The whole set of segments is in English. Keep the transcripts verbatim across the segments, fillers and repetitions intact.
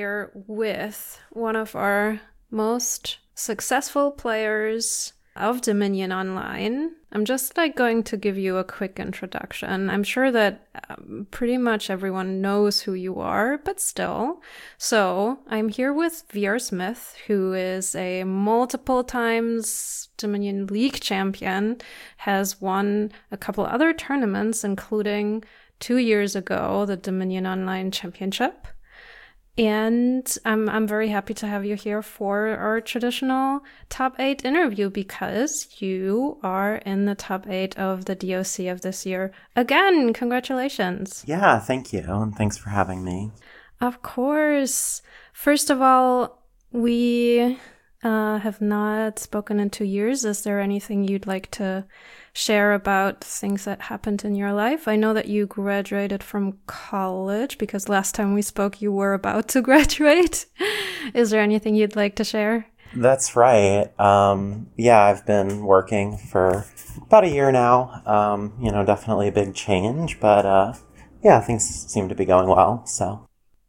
here with one of our most successful players of Dominion Online. I'm just like going to give you a quick introduction. I'm sure that um, pretty much everyone knows who you are, but still. So I'm here with V R Smith, who is a multiple times Dominion League champion, has won a couple other tournaments, including two years ago, the Dominion Online Championship. And I'm I'm very happy to have you here for our traditional top eight interview because you are in the top eight of the D O C of this year. Again, congratulations. Yeah, thank you. And thanks for having me. Of course. First of all, we uh, have not spoken in two years. Is there anything you'd like to share about things that happened in your life? I know that you graduated from college because last time we spoke you were about to graduate. Is there anything you'd like to share? That's right. Um, yeah, I've been working for about a year now. Um, you know, definitely a big change, but uh, yeah, things seem to be going well. So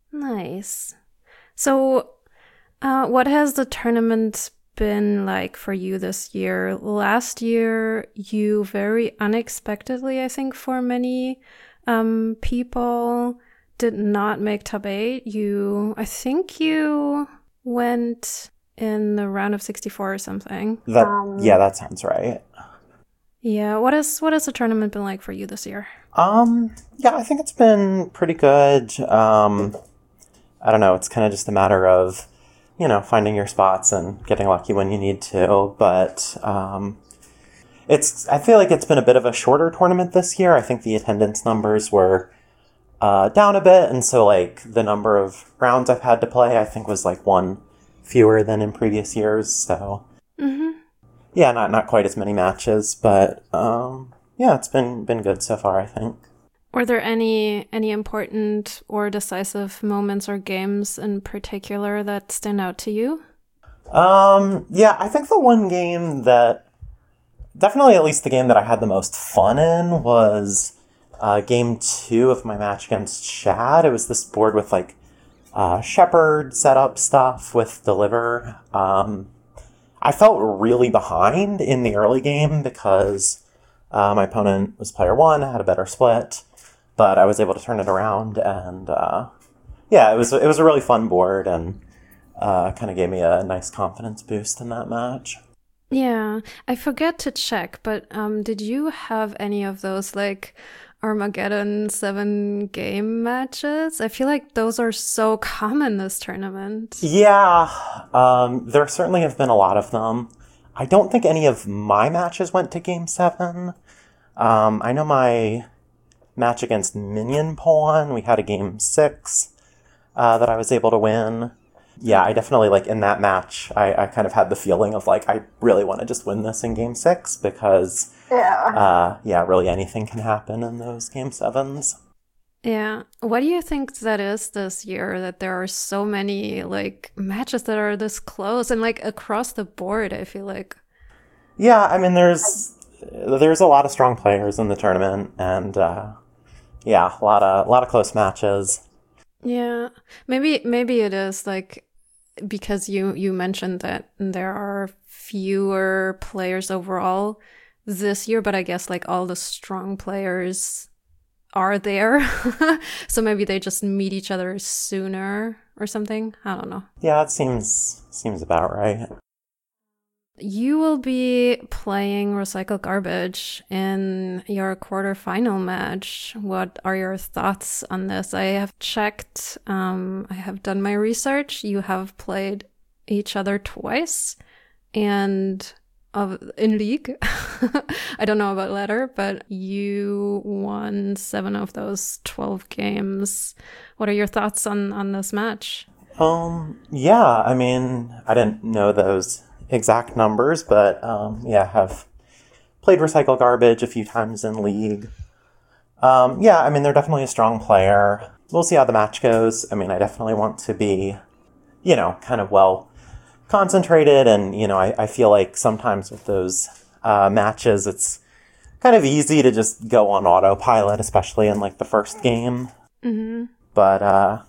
nice. So, uh, what has the tournament been like for you this year? Last year, you very unexpectedly, I think for many um, people, did not make top eight. You, I think you went in the round of sixty-four or something. That, um, yeah, that sounds right. Yeah, what is what has the tournament been like for you this year? Um, yeah, I think it's been pretty good. Um, I don't know. It's kind of just a matter of, you know, finding your spots and getting lucky when you need to. But um, it's, I feel like it's been a bit of a shorter tournament this year. I think the attendance numbers were uh, down a bit. And so, like, the number of rounds I've had to play, I think, was like one fewer than in previous years. So, mm-hmm. yeah, not not quite as many matches. But, um, yeah, it's been, been good so far, I think. Were there any any important or decisive moments or games in particular that stand out to you? Um, yeah, I think the one game that, definitely at least the game that I had the most fun in was uh, game two of my match against Chad. It was this board with like uh, Shepherd setup stuff with Deliver. Um, I felt really behind in the early game because uh, my opponent was player one, had a better split. But I was able to turn it around, and uh, yeah, it was it was a really fun board, and uh, kind of gave me a nice confidence boost in that match. Yeah, I forget to check, but um, did you have any of those like Armageddon seven game matches? I feel like those are so common this tournament. Yeah, um, there certainly have been a lot of them. I don't think any of my matches went to game seven. Um, I know my match against Minion Pawn, we had a game six uh, that I was able to win. Yeah, I definitely, like, in that match, I, I kind of had the feeling of, like, I really want to just win this in game six because, yeah, uh, yeah, really anything can happen in those game sevens. Yeah. What do you think that is this year, that there are so many, like, matches that are this close and, like, across the board, I feel like? Yeah, I mean, there's there's a lot of strong players in the tournament, and, uh, yeah, a lot of a lot of close matches. Yeah, maybe maybe it is like because you you mentioned that there are fewer players overall this year, but I guess like all the strong players are there, so maybe they just meet each other sooner or something. I don't know. Yeah, it seems seems about right. You will be playing Recycle Garbage in your quarterfinal match. What are your thoughts on this? I have checked, um, I have done my research. You have played each other twice and of in league. I don't know about ladder, but you won seven of those twelve games. What are your thoughts on, on this match? Um, yeah, I mean, I didn't know those exact numbers, but um, yeah, have played Recycle Garbage a few times in League. Um, yeah, I mean, they're definitely a strong player. We'll see how the match goes. I mean, I definitely want to be, you know, kind of well concentrated, and, you know, I, I feel like sometimes with those uh, matches, it's kind of easy to just go on autopilot, especially in, like, the first game. Mm-hmm. But, uh,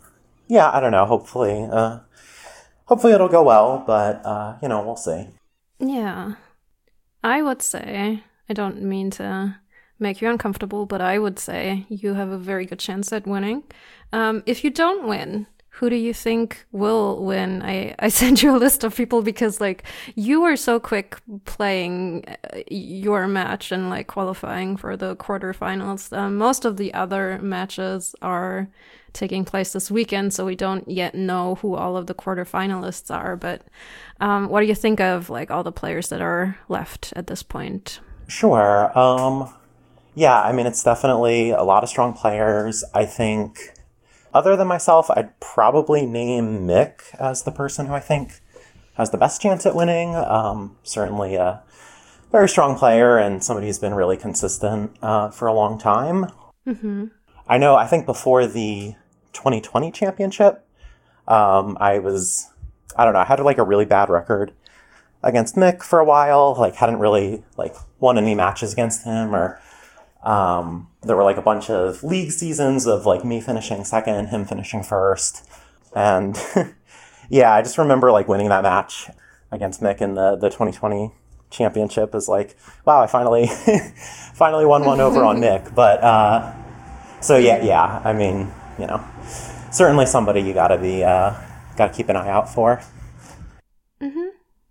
yeah, I don't know. Hopefully, uh, hopefully it'll go well, but, uh, you know, we'll see. Yeah. I would say, I don't mean to make you uncomfortable, but I would say you have a very good chance at winning. Um, if you don't win, who do you think will win? I, I sent you a list of people because, like, you were so quick playing your match and, like, qualifying for the quarterfinals. Um, most of the other matches are taking place this weekend, so we don't yet know who all of the quarterfinalists are. But um, what do you think of, like, all the players that are left at this point? Sure. Um, yeah, I mean, it's definitely a lot of strong players. I think... Other than myself, I'd probably name Mick as the person who I think has the best chance at winning. Um, certainly a very strong player and somebody who's been really consistent uh, for a long time. Mm-hmm. I know, I think before the twenty twenty championship, um, I was, I don't know, I had like a really bad record against Mick for a while. Like, hadn't really like won any matches against him, or... Um, there were like a bunch of league seasons of like me finishing second, him finishing first. And yeah, I just remember like winning that match against Mick in the, the twenty twenty championship is like, wow, I finally, finally won one over on Mick. But, uh, so yeah, yeah, I mean, you know, certainly somebody you gotta be, uh, gotta keep an eye out for. Mm-hmm.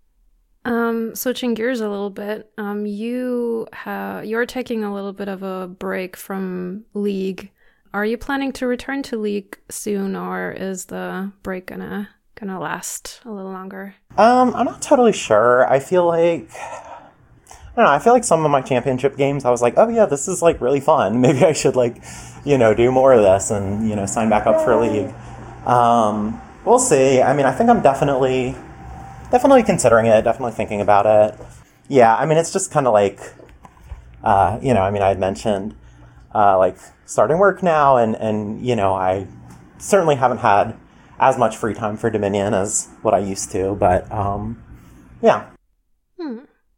Um, switching gears a little bit, um, you have you're taking a little bit of a break from League. Are you planning to return to League soon, or is the break gonna gonna last a little longer? Um, I'm not totally sure. I feel like I don't know. I feel like some of my championship games, I was like, oh yeah, this is like really fun. Maybe I should like, you know, do more of this and you know sign back up for League. Um, we'll see. I mean, I think I'm definitely. Definitely considering it, definitely thinking about it. Yeah, I mean, it's just kind of like, uh, you know, I mean, I had mentioned, uh, like, starting work now, and, and, you know, I certainly haven't had as much free time for Dominion as what I used to, but, um, yeah. Hmm.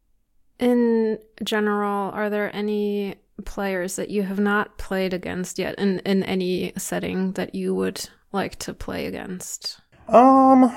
In general, are there any players that you have not played against yet in, in any setting that you would like to play against? Um...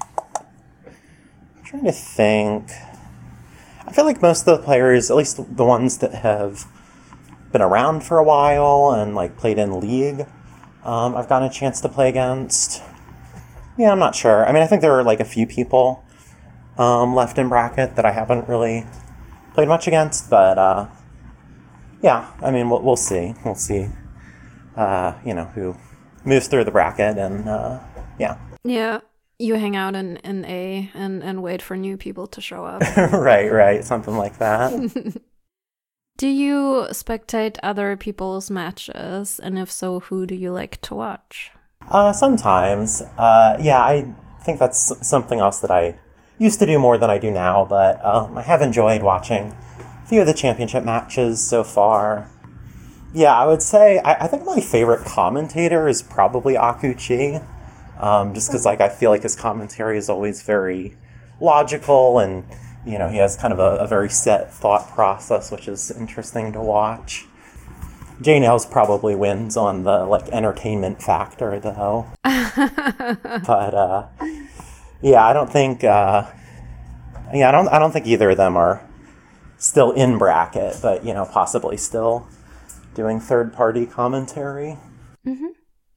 Trying to think. I feel like most of the players, at least the ones that have been around for a while and like played in League, um, I've gotten a chance to play against. Yeah, I'm not sure. I mean, I think there are like a few people um, left in bracket that I haven't really played much against, but uh, yeah, I mean, we'll, we'll see. We'll see. Uh, you know, who moves through the bracket, and uh, yeah. Yeah. You hang out in, in A and, and wait for new people to show up. Right, right. Something like that. Do you spectate other people's matches? And if so, who do you like to watch? Uh, sometimes. Uh, yeah, I think that's something else that I used to do more than I do now, but um, I have enjoyed watching a few of the championship matches so far. Yeah, I would say, I, I think my favorite commentator is probably Akuchi. Um, just because, like, I feel like his commentary is always very logical, and you know he has kind of a, a very set thought process, which is interesting to watch. J Nails probably wins on the like entertainment factor, though. But uh, yeah, I don't think. Uh, yeah, I don't. I don't think either of them are still in bracket, but you know, possibly still doing third-party commentary. Mm-hmm.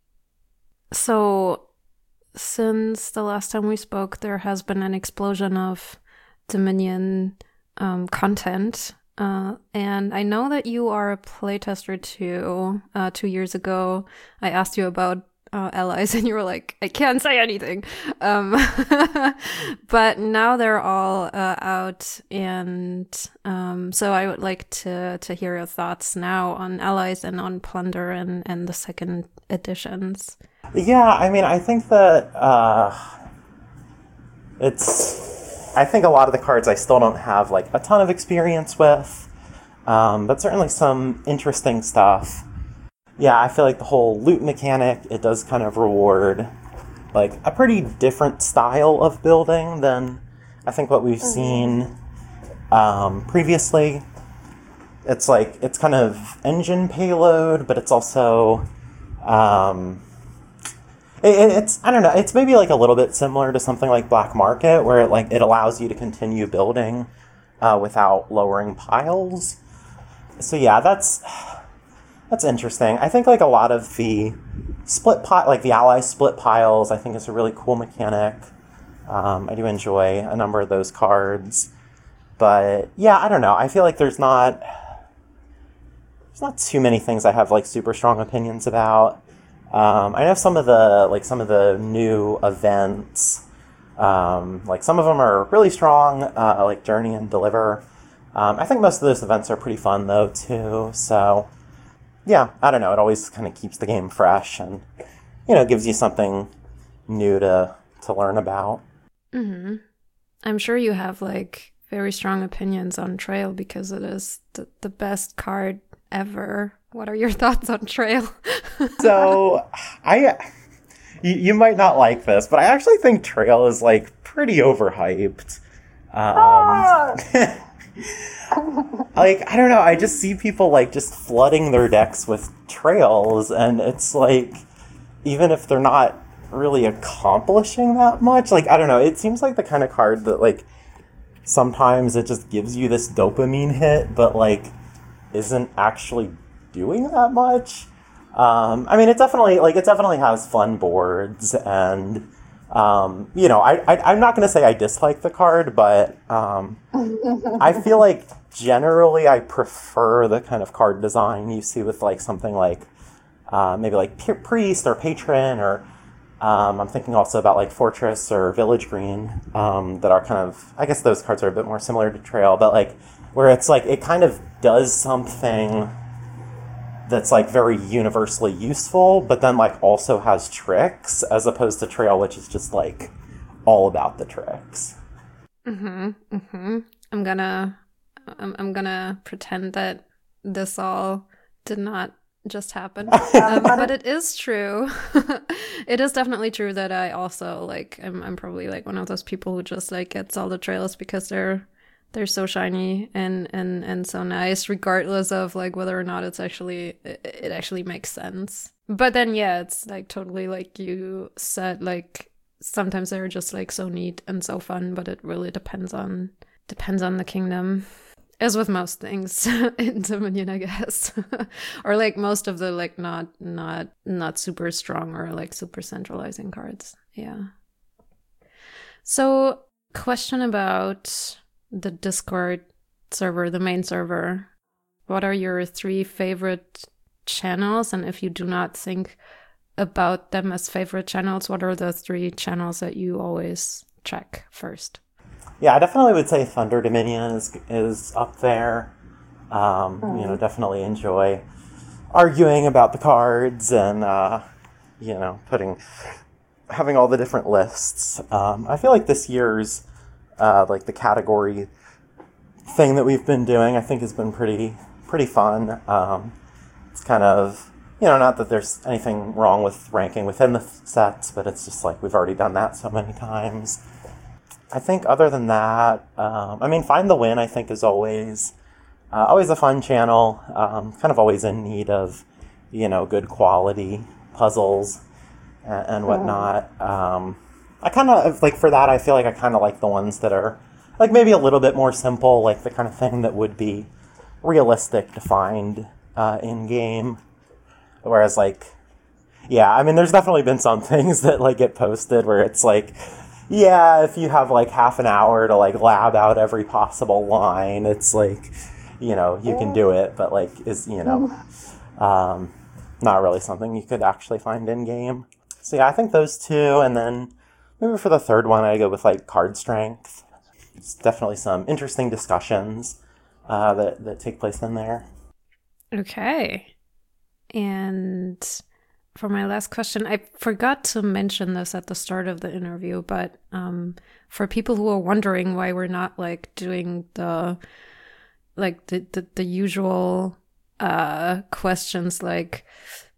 So. Since the last time we spoke, there has been an explosion of Dominion um, content. Uh, and I know that you are a playtester too. Uh, two years ago, I asked you about uh, allies and you were like, I can't say anything. Um, but now they're all uh, out. And um, so I would like to, to hear your thoughts now on allies and on Plunder and, and the second editions. Yeah, I mean, I think that uh, it's... I think a lot of the cards I still don't have, like, a ton of experience with, um, but certainly some interesting stuff. Yeah, I feel like the whole loot mechanic, it does kind of reward, like, a pretty different style of building than I think what we've seen um, previously. It's like, it's kind of engine payload, but it's also... Um, It, it- it's I don't know. It's maybe like a little bit similar to something like Black Market, where it like it allows you to continue building uh, without lowering piles. So yeah, that's that's interesting. I think like a lot of the split pot, like the ally split piles, I think is a really cool mechanic. Um, I do enjoy a number of those cards, but yeah, I don't know. I feel like there's not there's not too many things I have like super strong opinions about. Um, I know some of the like some of the new events, um, like some of them are really strong, uh, like Journey and Deliver. Um, I think most of those events are pretty fun though too. So yeah, I don't know. It always kind of keeps the game fresh and you know gives you something new to to learn about. Mm-hmm. I'm sure you have like very strong opinions on Trail because it is the, the best card ever. What are your thoughts on Trail? So I, you, you might not like this, but I actually think Trail is like pretty overhyped. Um, like I don't know. I just see people like just flooding their decks with Trails, and it's like even if they're not really accomplishing that much, like I don't know. It seems like the kind of card that like sometimes it just gives you this dopamine hit, but like isn't actually doing that much. Um, I mean, it definitely like it definitely has fun boards, and um, you know, I, I I'm not going to say I dislike the card, but um, I feel like generally I prefer the kind of card design you see with like something like uh, maybe like P- Priest or Patron, or um, I'm thinking also about like Fortress or Village Green, um, that are kind of, I guess those cards are a bit more similar to Trail, but like where it's like it kind of does something that's like very universally useful, but then like also has tricks, as opposed to Trail, which is just like all about the tricks. Mm-hmm. Mm-hmm. I'm gonna I'm, I'm gonna pretend that this all did not just happen. Um, but it is true. It is definitely true that I also like I'm I'm probably like one of those people who just like gets all the Trails because they're they're so shiny and, and, and so nice, regardless of like whether or not it's actually it, it actually makes sense. But then yeah, it's like totally like you said, like sometimes they're just like so neat and so fun, but it really depends on depends on the kingdom. As with most things in Dominion, I guess. Or like most of the like not not not super strong or like super centralizing cards. Yeah. So question about the Discord server, the main server. What are your three favorite channels? And if you do not think about them as favorite channels, what are the three channels that you always check first? Yeah, I definitely would say Thunder Dominion is is up there. Um, mm. You know, definitely enjoy arguing about the cards and uh, you know putting having all the different lists. Um, I feel like this year's uh, like the category thing that we've been doing, I think has been pretty pretty fun. Um, it's kind of you know not that there's anything wrong with ranking within the sets, but it's just like we've already done that so many times. I think other than that, um, I mean, Find the Win, I think, is always uh, always a fun channel. Um, kind of always in need of, you know, good quality puzzles and, and whatnot. Mm. Um, I kind of, like, for that, I feel like I kind of like the ones that are, like, maybe a little bit more simple, like the kind of thing that would be realistic to find uh, in-game. Whereas, like, yeah, I mean, there's definitely been some things that, like, get posted where it's, like, yeah, if you have like half an hour to like lab out every possible line, it's like, you know, you can do it, but like is, you know, um, not really something you could actually find in game. So yeah, I think those two, and then maybe for the third one, I go with like Card Strength. It's definitely some interesting discussions uh, that that take place in there. Okay, and for my last question, I forgot to mention this at the start of the interview, but um, for people who are wondering why we're not like doing the like the the, the usual uh, questions like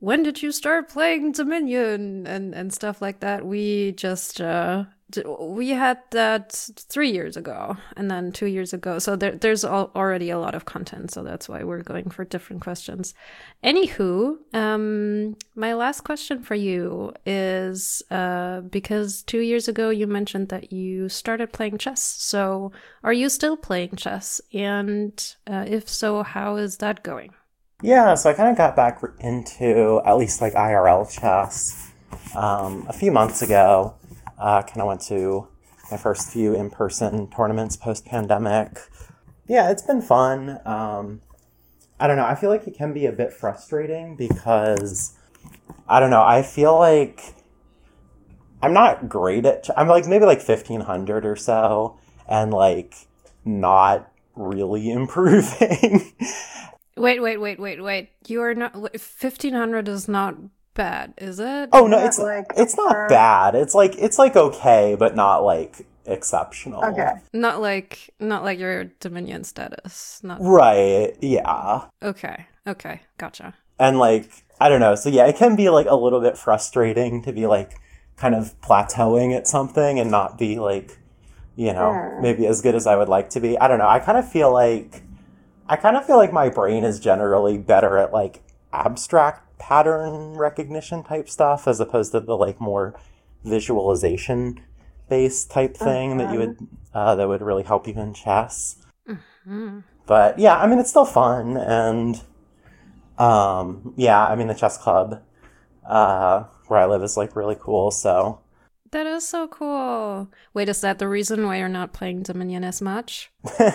when did you start playing Dominion and, and stuff like that. We just, uh, we had that three years ago and then two years ago. So there, there's already a lot of content. So that's why we're going for different questions. Anywho, um, my last question for you is, uh, because two years ago you mentioned that you started playing chess. So are you still playing chess? And uh, if so, how is that going? Yeah, so I kind of got back into at least like I R L chess um, a few months ago. Uh, kind of went to my first few in-person tournaments post-pandemic. Yeah, it's been fun. Um, I don't know. I feel like it can be a bit frustrating because, I don't know, I feel like I'm not great at... Ch- I'm like maybe like fifteen hundred or so and like not really improving. Wait, wait, wait, wait, wait. You are not... fifteen hundred is not... bad, is it? Oh no, it's like it's not uh, bad. It's like it's like okay, but not like exceptional. Okay. Not like not like your Dominion status. Not right. Yeah. Okay. Okay. Gotcha. And like I don't know. So yeah, it can be like a little bit frustrating to be like kind of plateauing at something and not be like, you know, mm. maybe as good as I would like to be. I don't know. I kind of feel like I kind of feel like my brain is generally better at like abstract pattern recognition type stuff as opposed to the like more visualization based type thing uh-huh. that you would uh, that would really help you in chess. Mm-hmm. But yeah, I mean it's still fun and um, yeah, I mean the chess club uh, where I live is like really cool. So that is so cool. Wait, is that the reason why you're not playing Dominion as much?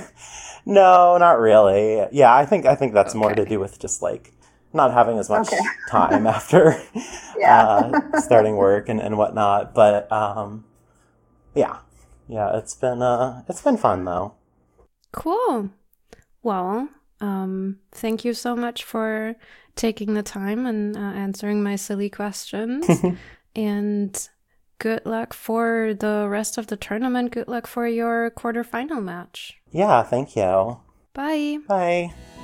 No, not really. Yeah, I think I think that's okay. more to do with just like not having as much okay. time after yeah. uh, starting work and, and whatnot. But um, yeah, yeah, it's been uh, it's been fun though. Cool. Well, um, thank you so much for taking the time and uh, answering my silly questions. And good luck for the rest of the tournament. Good luck for your quarterfinal match. Yeah, thank you. Bye. Bye.